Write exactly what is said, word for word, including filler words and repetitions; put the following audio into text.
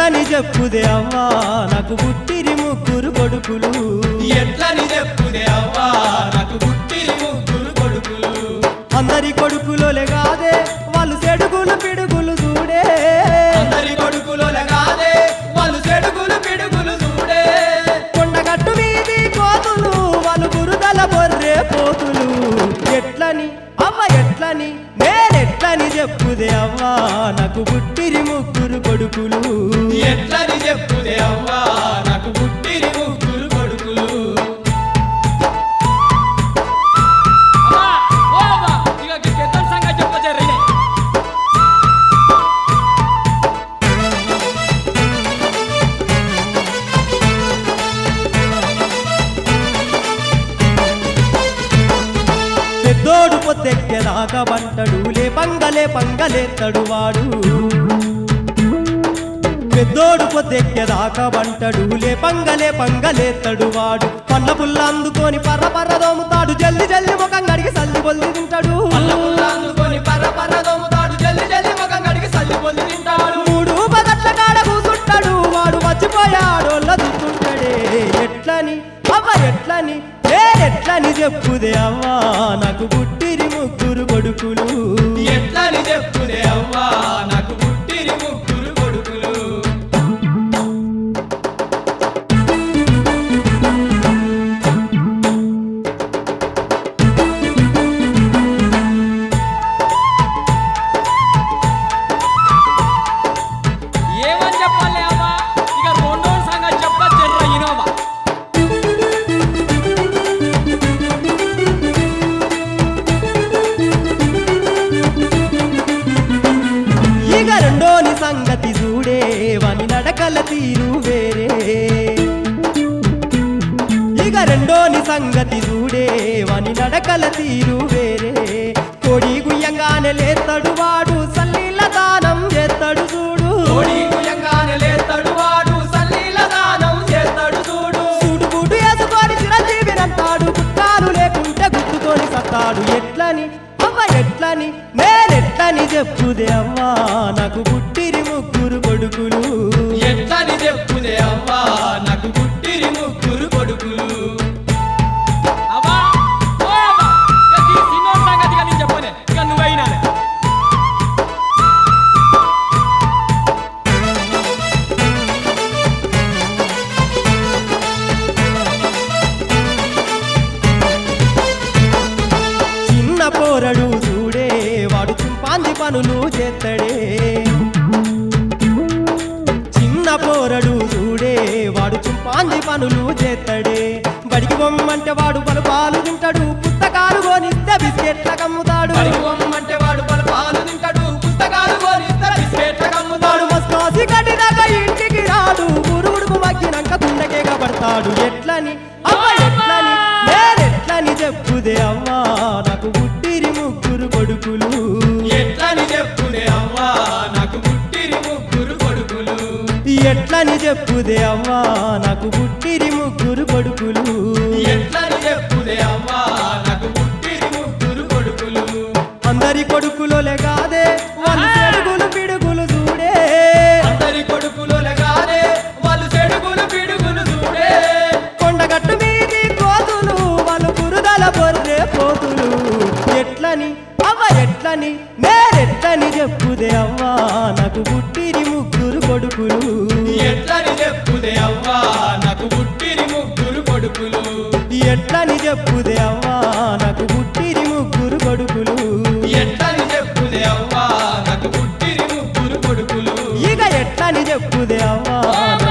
ఎట్లని చెప్పుదే అవ్వా నాకు పుట్టిరి ముగ్గురు కొడుకులు ఎట్లని చెప్పుదే అవ్వా నాకు పుట్టిరి ముగ్గురు కొడుకులు అందరి కొడుకులోలే కాదే వాళ్ళు చెడుగులు పిడుగులు చూడే అందరి కొడుకులోలే కాదే వాళ్ళు చెడుగులు పిడుగులు చూడే కొండగట్టు మీది కోతులు వాళ్ళు బురదల బొర్రే పోతులు ఎట్లని అవ్వ ఎట్లని నేనెట్లని చెప్పుదే అవ్వా నాకు పుట్టిరి ముగ్గురు కొడుకులు ఎట్లని చెప్పుదే అవ్వా నాకు పుట్టిరి ముగ్గురు కొడుకులు అమ్మా ఓ అమ్మా ఇక పెద్ద సంగతి చెప్పజర్రి పెద్దోడు పొత్తెక్కేదాకా బంటడు లే పంగలే పంగలేత్తడు వాడు పెద్దోడు పొద్దెక్కేదాకా బంటడు లే పంగలే పంగలేత్తడు వాడు పండ్ల పుల్ల అందుకొని పర్ర పర్ర దోముతాడు జల్ది జల్ది ముఖం కడిగి సల్లి బొల్లి తింటాడు అందుకొని పర్ర పర్ర దోముతాడు జల్ది జల్ది ముఖం కడిగి సల్లి పొంది తింటాడు మూడు పదట్ల కాడ కూసుంటాడు వాడు మర్చిపోయాడోళ్ళ చూస్తుంటాడే ఎట్లని అవ్వ ఎట్లని నేనెట్లని చెప్పుదే అవ్వా నాకు పుట్టిరి ముగ్గురు కొడుకులు ఎట్లని చెప్పుదే అవ్వా నాకు పుట్టిరి ముగ్గురు కొడుకులు ఏమని చెప్పాలి అమ్మా ఇక రెండో సంగతి చెప్తా జర్ర ఇనోవా ఇక రెండోని సంగతి చూడే వాని నడకల తీరు వేరే ఇక రెండోని సంగతి చూడే వాని నడకల తీరు వేరే కోడి గుయ్యంగానే లేస్తాడు వాడు సల్లీల దానం చేస్తాడు చూడు కోడి గుయ్యంగానే లేస్తాడు వాడు సల్లీల దానం చేస్తాడు చూడు సూడు బూటు వేసుకొని చిరంజీవినంటాడు గుట్టాలు లేకుంటే గుర్తుకొని సత్తాడు ఎట్లని అవ్వ ఎట్లని నేనెట్లని చెప్పుదే అవ్వా నాకు పుట్టిరి ముగ్గురు కొడుకులు ఎట్లని చెప్పుదే అవ్వా నాకు పుట్టిరి ముగ్గురు కొడుకులు అమ్మా ఓ అమ్మా ఇక ఈ సిన్నో సంగతిగా నేను చెప్పనే ఇక నువ్వైనాలే చిన్న పోరడు చూడే వాడు చింపాంది పనులు చేస్తాడే చిన్న పోరడు చూడే వాడు చింపాంది పనులు చేస్తాడే బడికి బొమ్మంటే వాడు పలు పాలు తింటాడు పుస్తకాలు కొనిస్తే బిస్కెట్ల కమ్ముతాడు బడికి పొమ్మంటే వాడు పలు పాలు తింటాడు పుస్తకాలు కొనిస్తే బిస్కెట్ల కమ్ముతాడు వాడు మస్తోసి కట్టినాక ఇంటికి రాడు గురువుడుకు మగ్గినాక కుండకే కబడతాడు ఎట్లని అవ్వ ఎట్లని నేనెట్లని చెప్పుదే అవ్వా నాకు పుట్టిరి ముగ్గురు కొడుకులు ఎట్లని చెప్పుదే అవ్వా నాకు పుట్టిరి ముగ్గురు కొడుకులు ఎట్లని చెప్పుదే అవ్వా నాకు పుట్టిరి ముగ్గురు కొడుకులు ఎట్లని చెప్పుదే అవ్వా నాకు పుట్టిరి ముగ్గురు కొడుకులు అందరి కొడుకులోలే కాదే వాళ్ళు చెడుగులు పిడుగులు చూడే అందరి కొడుకులోలే కాదే వాళ్ళు చెడుగులు పిడుగులు చూడే కొండగట్టు మీది కోతులు వాళ్ళు బురదల బొర్రే పోతులు ఎట్లని అవ్వ ఎట్లని నేనెట్లని చెప్పుదే అవ్వా నాకు పుట్టిరి ముగ్గురు కొడుకులు ఎట్లని చెప్పుదే అవ్వా నాకు పుట్టిరి ముగ్గురు కొడుకులు ఎట్లని చెప్పుదే అవ్వా నాకు పుట్టిరి ముగ్గురు కొడుకులు ఎట్లని చెప్పుదే అవ్వా నాకు పుట్టిరి ముగ్గురు కొడుకులు ఇక ఎట్లని చెప్పుదే అవ్వా